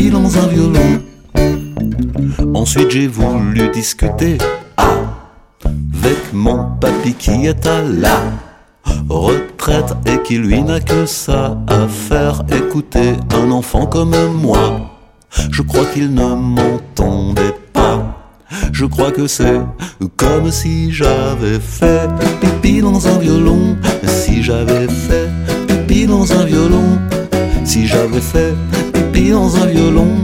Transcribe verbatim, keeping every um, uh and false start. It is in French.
pipi dans un violon. Ensuite j'ai voulu discuter avec mon papy qui est à la retraite et qui lui n'a que ça à faire, écouter un enfant comme moi. Je crois qu'il ne m'entendait pas. Je crois que c'est comme si j'avais fait pipi dans un violon. Si j'avais fait pipi dans un violon. Si j'avais fait pipi dans un violon.